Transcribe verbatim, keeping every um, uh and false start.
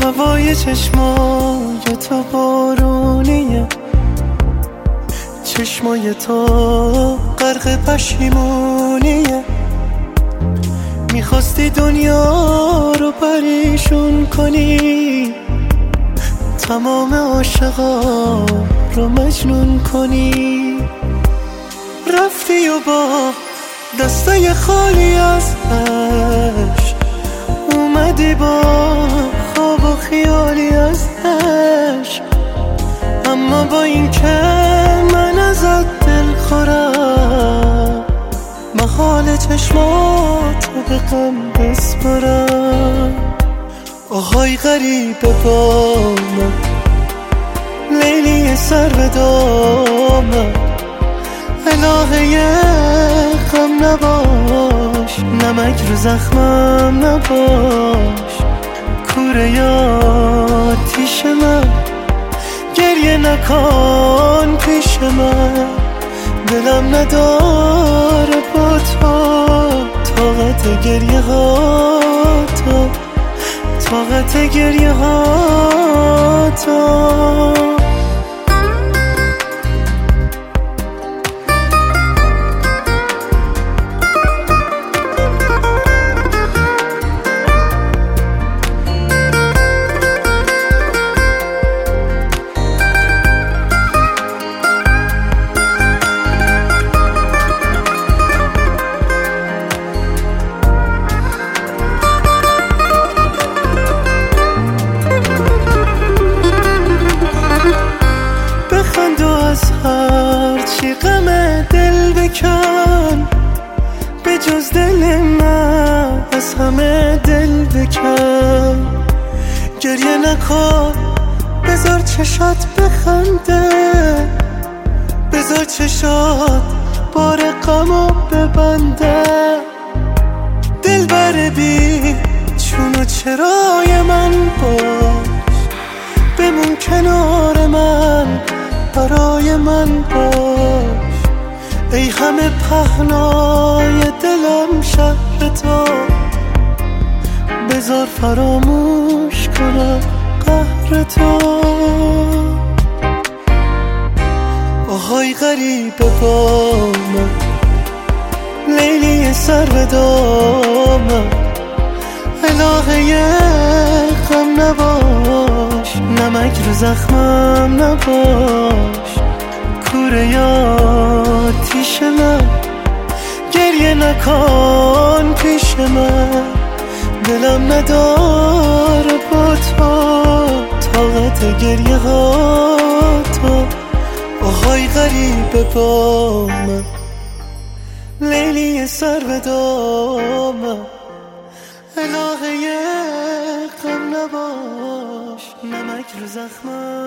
هوای چشمای تو بارونیه، چشمای تو غرق پشیمونیه. میخواستی دنیا رو پریشون کنی، تمام عاشقا رو مجنون کنی. رفتی و با دستای خالی از عشق اومدی با خواب و خیالی از عشق. اما با این که من ازت دل خورم، محال چشماتو به غم بسپرم. آهای غریبه با من، لیلی سر به دامن، الهه غم نباش، نمک رو زخمم نباش. کوره یا آتیش من، گریه نکن پیش من. دلم نداره با تو طاقت گریه ها تو، طاقت گریه ها تو. هرچی غم دل بکن، به جز دل من از همه دل بکن. گریه نکن، بذار چشات بخنده، بذار چشات بار غمو ببنده. دل بر بی چون و چرای من باش، بمون کنار من، برای من باش. ای همه پهنای دلم شهر تو، بذار فراموش کنم قهر تو. آهای غریبه با من، لیلی سر به دامن، الهه غم نباش، نمک رو زخمم نباش. کوره یا آتیش من، گریه نکن پیش من. دلم نداره با تو طاقت گریه ها تو. آهای غریبه با من، لیلی سر به دامن، الهه غم نباش، نمک رو زخمم